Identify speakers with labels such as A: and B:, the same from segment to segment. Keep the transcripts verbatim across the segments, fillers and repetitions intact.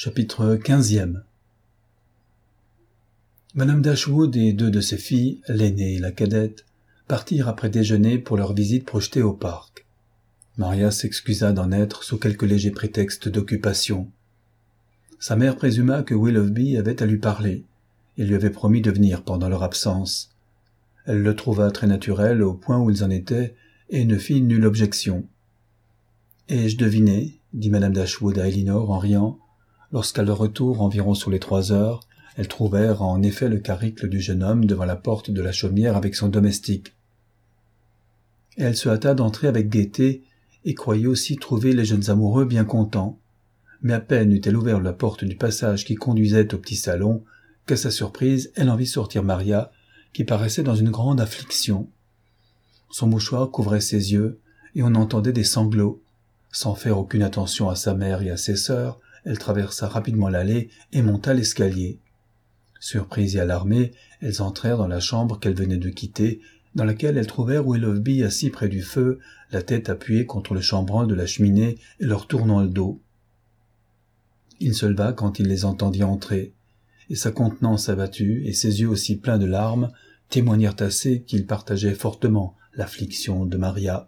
A: Chapitre quinzième. Madame Dashwood et deux de ses filles, l'aînée et la cadette, partirent après déjeuner pour leur visite projetée au parc. Maria s'excusa d'en être sous quelque léger prétexte d'occupation. Sa mère présuma que Willoughby avait à lui parler et lui avait promis de venir pendant leur absence. Elle le trouva très naturel au point où ils en étaient et ne fit nulle objection. « Ai-je deviné ?» dit Madame Dashwood à Elinor en riant, lorsqu'à leur retour environ sur les trois heures, elles trouvèrent en effet le carricle du jeune homme devant la porte de la chaumière avec son domestique. Et elle se hâta d'entrer avec gaieté et croyait aussi trouver les jeunes amoureux bien contents. Mais à peine eut-elle ouvert la porte du passage qui conduisait au petit salon, qu'à sa surprise, elle en vit sortir Maria, qui paraissait dans une grande affliction. Son mouchoir couvrait ses yeux, et on entendait des sanglots. Sans faire aucune attention à sa mère et à ses sœurs, elle traversa rapidement l'allée et monta l'escalier. Surprises et alarmées, elles entrèrent dans la chambre qu'elles venaient de quitter, dans laquelle elles trouvèrent Willoughby assis près du feu, la tête appuyée contre le chambranle de la cheminée et leur tournant le dos. Il se leva quand il les entendit entrer, et sa contenance abattue et ses yeux aussi pleins de larmes témoignèrent assez qu'il partageait fortement l'affliction de Maria.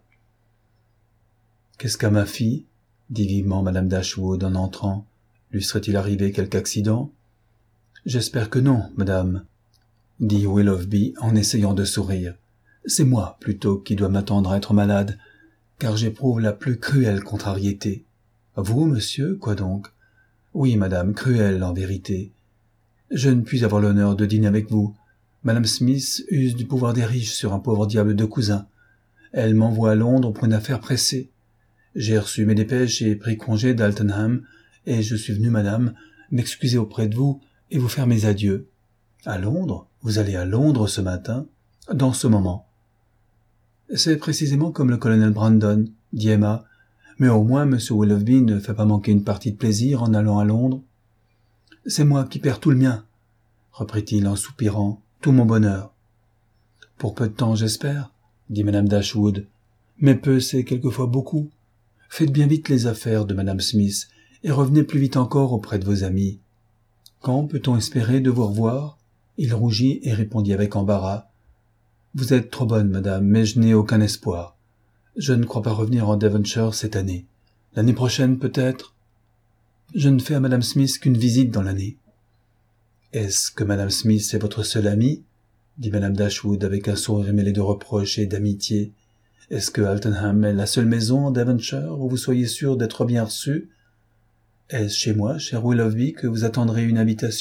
A: « Qu'est-ce qu'a ma fille ?» dit vivement Madame Dashwood en entrant. « Lui serait-il arrivé quelque accident ?»« J'espère que non, madame, » dit Willoughby en essayant de sourire. « C'est moi, plutôt, qui dois m'attendre à être malade, car j'éprouve la plus cruelle contrariété. »« Vous, monsieur, quoi donc ?»« Oui, madame, cruelle, en vérité. Je ne puis avoir l'honneur de dîner avec vous. Madame Smith use du pouvoir des riches sur un pauvre diable de cousin. Elle m'envoie à Londres pour une affaire pressée. J'ai reçu mes dépêches et pris congé d'Altenham, et je suis venu, madame, m'excuser auprès de vous et vous faire mes adieux. »« À Londres ? Vous allez à Londres ce matin ? » ?»« Dans ce moment. »« C'est précisément comme le colonel Brandon, » dit Emma, « mais au moins M. Willoughby ne fait pas manquer une partie de plaisir en allant à Londres. »« C'est moi qui perds tout le mien, » reprit-il en soupirant, « tout mon bonheur. »« Pour peu de temps, j'espère, » dit Madame Dashwood, « mais peu, c'est quelquefois beaucoup. Faites bien vite les affaires de Madame Smith et revenez plus vite encore auprès de vos amis. Quand peut-on espérer de vous revoir ? » Il rougit et répondit avec embarras. « Vous êtes trop bonne, madame, mais je n'ai aucun espoir. Je ne crois pas revenir en Devonshire cette année. L'année prochaine, peut-être. Je ne fais à Madame Smith qu'une visite dans l'année. »« Est-ce que Madame Smith est votre seule amie ? » dit Madame Dashwood avec un sourire mêlé de reproche et d'amitié. « Est-ce que Altenham est la seule maison en Devonshire où vous soyez sûr d'être bien reçu ? Est-ce chez moi, cher Willoughby, que vous attendrez une invitation ?»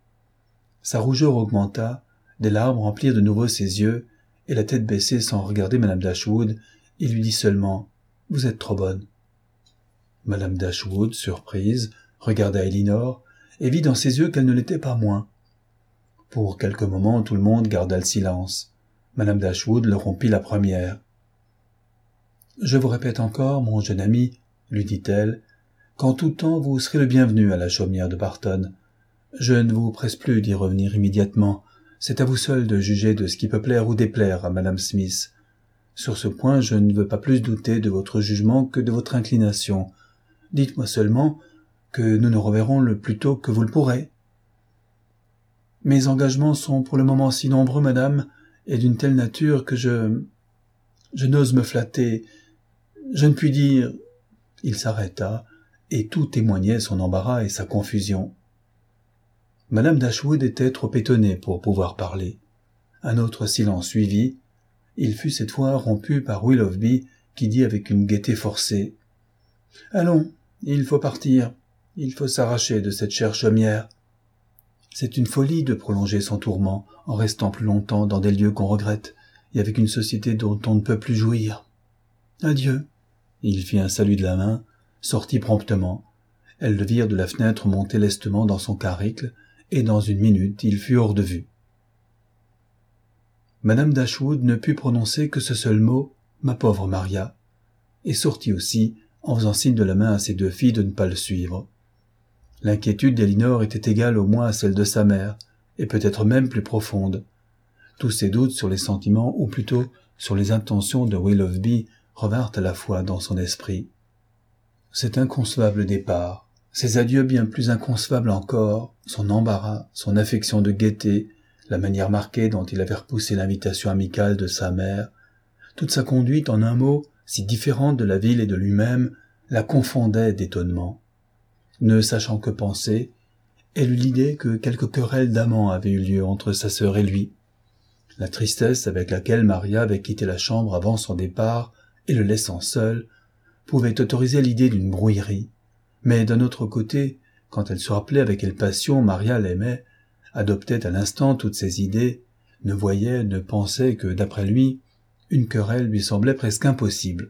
A: Sa rougeur augmenta, des larmes remplirent de nouveau ses yeux, et la tête baissée sans regarder Madame Dashwood, il lui dit seulement « Vous êtes trop bonne. » Madame Dashwood, surprise, regarda Elinor, et vit dans ses yeux qu'elle ne l'était pas moins. Pour quelques moments, tout le monde garda le silence. Madame Dashwood le rompit la première. « Je vous répète encore, mon jeune ami, lui dit-elle, qu'en tout temps vous serez le bienvenu à la chaumière de Barton. Je ne vous presse plus d'y revenir immédiatement. C'est à vous seul de juger de ce qui peut plaire ou déplaire à Madame Smith. Sur ce point, je ne veux pas plus douter de votre jugement que de votre inclination. Dites-moi seulement que nous nous reverrons le plus tôt que vous le pourrez. »« Mes engagements sont pour le moment si nombreux, madame, et d'une telle nature que je... je n'ose me flatter. Je ne puis dire... » Il s'arrêta, et tout témoignait son embarras et sa confusion. Madame Dashwood était trop étonnée pour pouvoir parler. Un autre silence suivit. Il fut cette fois rompu par Willoughby, qui dit avec une gaieté forcée. « Allons, il faut partir. Il faut s'arracher de cette chère chaumière. C'est une folie de prolonger son tourment en restant plus longtemps dans des lieux qu'on regrette et avec une société dont on ne peut plus jouir. Adieu. » Il fit un salut de la main, sortit promptement. Elles le virent de la fenêtre monter lestement dans son carricle, et dans une minute il fut hors de vue. Madame Dashwood ne put prononcer que ce seul mot, « ma pauvre Maria », et sortit aussi, en faisant signe de la main à ses deux filles de ne pas le suivre. L'inquiétude d'Elinor était égale au moins à celle de sa mère, et peut-être même plus profonde. Tous ses doutes sur les sentiments, ou plutôt sur les intentions de Willoughby, revinrent à la fois dans son esprit. Cet inconcevable départ, Ses adieux bien plus inconcevables encore, son embarras, son affection de gaieté, la manière marquée dont il avait repoussé l'invitation amicale de sa mère, toute sa conduite en un mot, si différente de la ville et de lui-même, la confondait d'étonnement. Ne sachant que penser, elle eut l'idée que quelque querelle d'amant avait eu lieu entre sa sœur et lui. La tristesse avec laquelle Maria avait quitté la chambre avant son départ et le laissant seul pouvait autoriser l'idée d'une brouillerie. Mais d'un autre côté, quand elle se rappelait avec quelle passion Maria l'aimait, adoptait à l'instant toutes ses idées, ne voyait, ne pensait que, d'après lui, une querelle lui semblait presque impossible.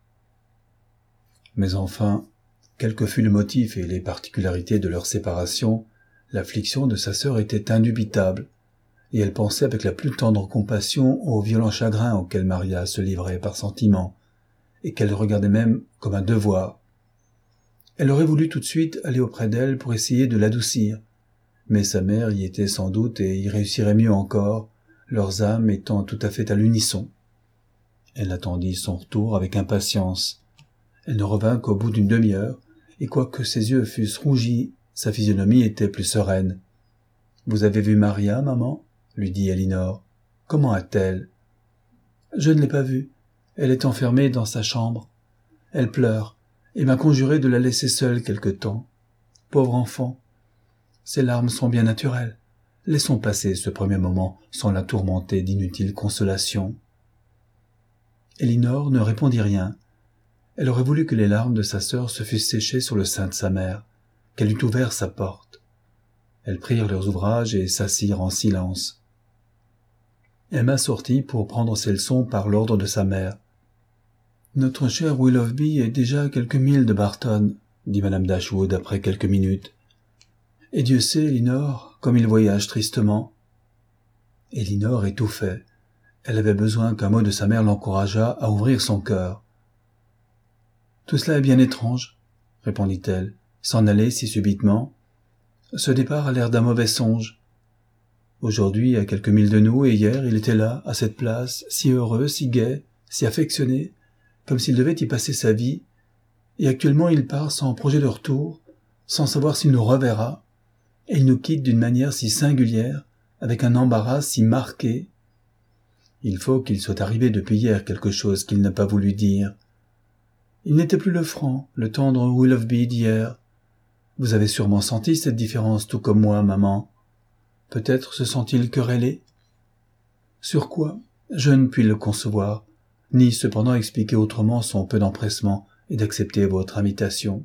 A: Mais enfin, quel que fût le motif et les particularités de leur séparation, l'affliction de sa sœur était indubitable, et elle pensait avec la plus tendre compassion au violent chagrin auquel Maria se livrait par sentiment, et qu'elle regardait même comme un devoir. Elle aurait voulu tout de suite aller auprès d'elle pour essayer de l'adoucir, mais sa mère y était sans doute et y réussirait mieux encore, leurs âmes étant tout à fait à l'unisson. Elle attendit son retour avec impatience. Elle ne revint qu'au bout d'une demi-heure, et quoique ses yeux fussent rougis, sa physionomie était plus sereine. « Vous avez vu Maria, maman ?» lui dit Elinor. « Comment a-t-elle ?»« Je ne l'ai pas vue. Elle est enfermée dans sa chambre. Elle pleure, et m'a conjuré de la laisser seule quelque temps. Pauvre enfant. Ses larmes sont bien naturelles. Laissons passer ce premier moment sans la tourmenter d'inutiles consolations. » Elinor ne répondit rien. Elle aurait voulu que les larmes de sa sœur se fussent séchées sur le sein de sa mère, qu'elle eût ouvert sa porte. Elles prirent leurs ouvrages et s'assirent en silence. Emma sortit pour prendre ses leçons par l'ordre de sa mère. « Notre cher Willoughby est déjà à quelques milles de Barton, » dit madame Dashwood après quelques minutes. « Et Dieu sait, Elinor, comme il voyage tristement. » Elinor étouffait. Elle avait besoin qu'un mot de sa mère l'encourageât à ouvrir son cœur. « Tout cela est bien étrange, » répondit-elle, s'en aller si subitement. Ce départ a l'air d'un mauvais songe. Aujourd'hui, à quelques milles de nous, et hier, il était là, à cette place, si heureux, si gai, si affectionné, comme s'il devait y passer sa vie, et actuellement il part sans projet de retour, sans savoir s'il nous reverra, et il nous quitte d'une manière si singulière, avec un embarras si marqué. Il faut qu'il soit arrivé depuis hier quelque chose qu'il n'a pas voulu dire. Il n'était plus le franc, le tendre Willoughby d'hier. Vous avez sûrement senti cette différence tout comme moi, maman. Peut-être se sent-il querellé? Sur quoi? Je ne puis le concevoir, ni cependant expliquer autrement son peu d'empressement et d'accepter votre invitation.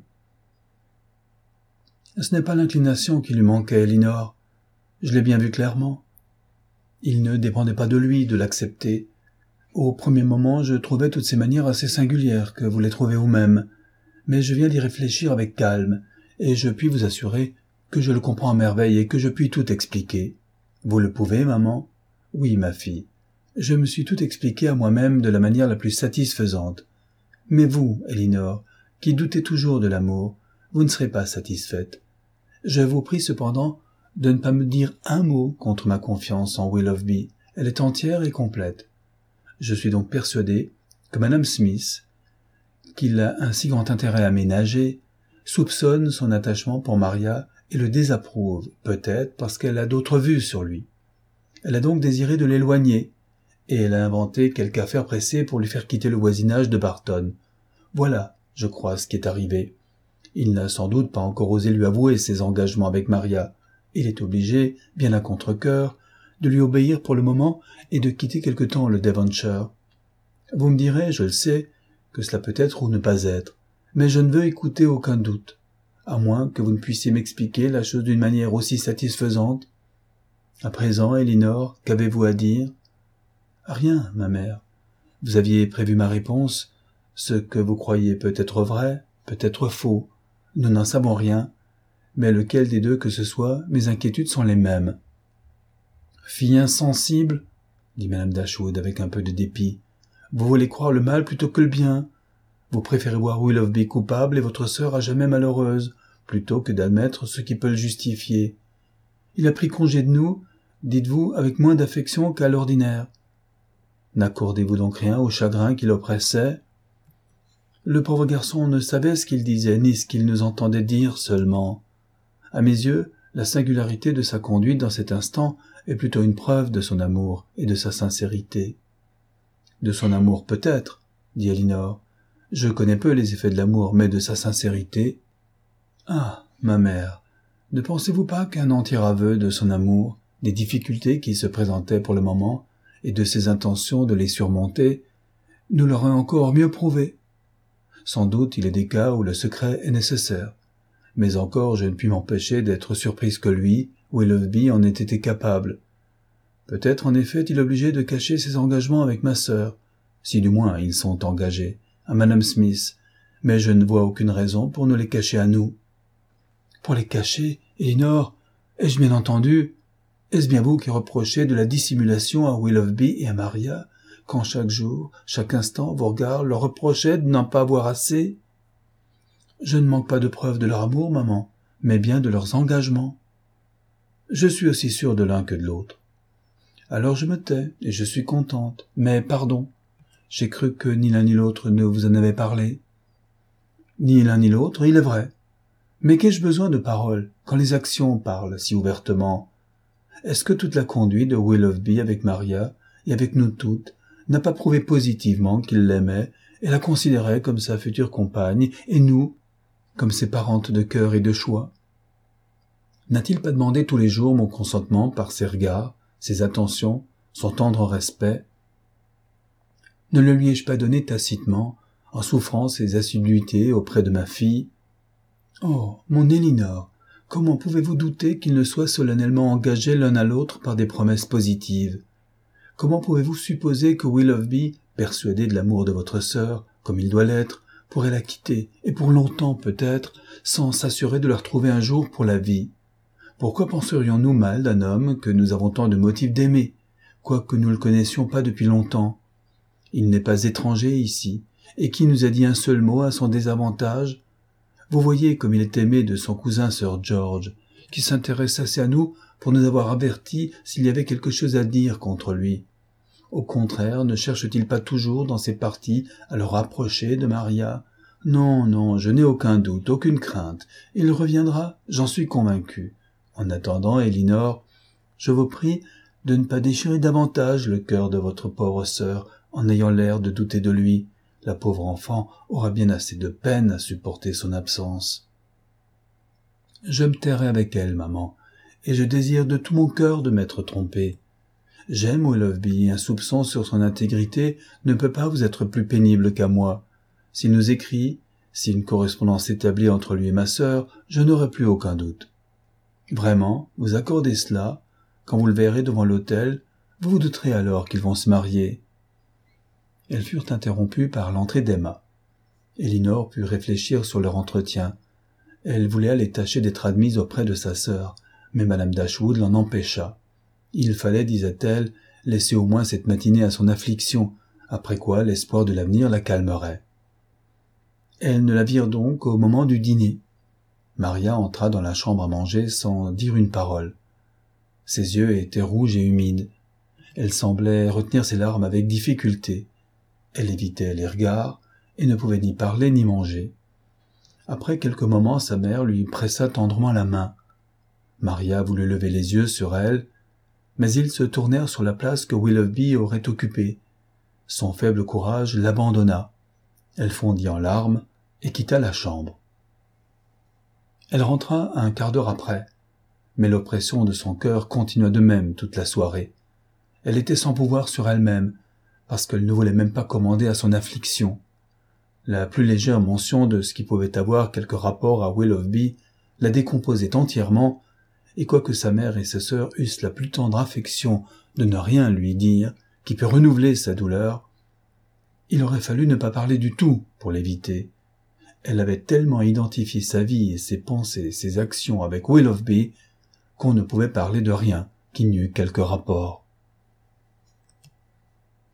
A: Ce n'est pas l'inclination qui lui manquait, Elinor. Je l'ai bien vu clairement. Il ne dépendait pas de lui de l'accepter. Au premier moment, je trouvais toutes ces manières assez singulières que vous les trouvez vous-même, mais je viens d'y réfléchir avec calme, et je puis vous assurer que je le comprends à merveille et que je puis tout expliquer. Vous le pouvez, maman? Oui, ma fille. Je me suis tout expliqué à moi-même de la manière la plus satisfaisante. Mais vous, Elinor, qui doutez toujours de l'amour, vous ne serez pas satisfaite. Je vous prie cependant de ne pas me dire un mot contre ma confiance en Willoughby. Elle est entière et complète. Je suis donc persuadé que Madame Smith, qu'il a un si grand intérêt à ménager, soupçonne son attachement pour Maria et le désapprouve, peut-être parce qu'elle a d'autres vues sur lui. Elle a donc désiré de l'éloigner, et elle a inventé quelque affaire pressée pour lui faire quitter le voisinage de Barton. Voilà, je crois, ce qui est arrivé. Il n'a sans doute pas encore osé lui avouer ses engagements avec Maria. Il est obligé, bien à contre-cœur, de lui obéir pour le moment et de quitter quelque temps le Devonshire. Vous me direz, je le sais, que cela peut être ou ne pas être, mais je ne veux écouter aucun doute, à moins que vous ne puissiez m'expliquer la chose d'une manière aussi satisfaisante. À présent, Elinor, qu'avez-vous à dire? Rien, ma mère. Vous aviez prévu ma réponse. Ce que vous croyez peut être vrai, peut être faux. Nous n'en savons rien. Mais lequel des deux que ce soit, mes inquiétudes sont les mêmes. Fille insensible, dit madame Dashwood avec un peu de dépit, vous voulez croire le mal plutôt que le bien. Vous préférez voir Willoughby coupable et votre sœur à jamais malheureuse, plutôt que d'admettre ce qui peut le justifier. Il a pris congé de nous, dites-vous, avec moins d'affection qu'à l'ordinaire. N'accordez-vous donc rien au chagrin qui l'oppressait? Le pauvre garçon ne savait ce qu'il disait ni ce qu'il nous entendait dire seulement. À mes yeux, la singularité de sa conduite dans cet instant est plutôt une preuve de son amour et de sa sincérité. De son amour peut-être, dit Elinor. Je connais peu les effets de l'amour, mais de sa sincérité. Ah, ma mère, ne pensez-vous pas qu'un entier aveu de son amour, des difficultés qui se présentaient pour le moment, et de ses intentions de les surmonter, nous l'aurait encore mieux prouvé? Sans doute il est des cas où le secret est nécessaire, mais encore je ne puis m'empêcher d'être surprise que lui, Willoughby, en ait été capable. Peut-être en effet est-il obligé de cacher ses engagements avec ma sœur, si du moins ils sont engagés, à Madame Smith, mais je ne vois aucune raison pour nous les cacher à nous. Pour les cacher, Elinor, ai-je bien entendu? Est-ce bien vous qui reprochez de la dissimulation à Willoughby et à Maria, quand chaque jour, chaque instant, vos regards leur reprochaient de n'en pas voir assez? Je ne manque pas de preuves de leur amour, maman, mais bien de leurs engagements. Je suis aussi sûre de l'un que de l'autre. Alors je me tais, et je suis contente, mais pardon, j'ai cru que ni l'un ni l'autre ne vous en avait parlé. Ni l'un ni l'autre, il est vrai. Mais qu'ai-je besoin de paroles, quand les actions parlent si ouvertement? Est-ce que toute la conduite de Willoughby avec Maria, et avec nous toutes, n'a pas prouvé positivement qu'il l'aimait et la considérait comme sa future compagne, et nous, comme ses parentes de cœur et de choix? N'a-t-il pas demandé tous les jours mon consentement par ses regards, ses attentions, son tendre respect? Ne le lui ai-je pas donné tacitement, en souffrant ses assiduités auprès de ma fille? Oh, mon Elinor, comment pouvez-vous douter qu'ils ne soient solennellement engagés l'un à l'autre par des promesses positives? Comment pouvez-vous supposer que Willoughby, persuadé de l'amour de votre sœur, comme il doit l'être, pourrait la quitter, et pour longtemps peut-être, sans s'assurer de la retrouver un jour pour la vie? Pourquoi penserions-nous mal d'un homme que nous avons tant de motifs d'aimer, quoique nous ne le connaissions pas depuis longtemps? Il n'est pas étranger ici, et qui nous a dit un seul mot à son désavantage? Vous voyez comme il est aimé de son cousin Sir George, qui s'intéresse assez à nous pour nous avoir avertis s'il y avait quelque chose à dire contre lui. Au contraire, ne cherche-t-il pas toujours dans ses parties à le rapprocher de Maria? Non, non, je n'ai aucun doute, aucune crainte. Il reviendra, j'en suis convaincu. En attendant, Elinor, je vous prie de ne pas déchirer davantage le cœur de votre pauvre sœur en ayant l'air de douter de lui. La pauvre enfant aura bien assez de peine à supporter son absence. Je me tairai avec elle, maman, et je désire de tout mon cœur de m'être trompé. J'aime Willoughby, et un soupçon sur son intégrité ne peut pas vous être plus pénible qu'à moi. S'il nous écrit, si une correspondance s'établit entre lui et ma sœur, je n'aurai plus aucun doute. Vraiment, vous accordez cela, quand vous le verrez devant l'autel, vous vous douterez alors qu'ils vont se marier. Elles furent interrompues par l'entrée d'Emma. Elinor put réfléchir sur leur entretien. Elle voulait aller tâcher d'être admise auprès de sa sœur, mais madame Dashwood l'en empêcha. Il fallait, disait-elle, laisser au moins cette matinée à son affliction, après quoi l'espoir de l'avenir la calmerait. Elles ne la virent donc au moment du dîner. Maria entra dans la chambre à manger sans dire une parole. Ses yeux étaient rouges et humides. Elle semblait retenir ses larmes avec difficulté. Elle évitait les regards et ne pouvait ni parler ni manger. Après quelques moments, sa mère lui pressa tendrement la main. Maria voulut lever les yeux sur elle, mais ils se tournèrent sur la place que Willoughby aurait occupée. Son faible courage l'abandonna. Elle fondit en larmes et quitta la chambre. Elle rentra un quart d'heure après, mais l'oppression de son cœur continua de même toute la soirée. Elle était sans pouvoir sur elle-même, parce qu'elle ne voulait même pas commander à son affliction. La plus légère mention de ce qui pouvait avoir quelque rapport à Willoughby la décomposait entièrement, et quoique sa mère et sa sœur eussent la plus tendre affection de ne rien lui dire qui pût renouveler sa douleur, il aurait fallu ne pas parler du tout pour l'éviter. Elle avait tellement identifié sa vie et ses pensées et ses actions avec Willoughby qu'on ne pouvait parler de rien qui n'eût quelque rapport.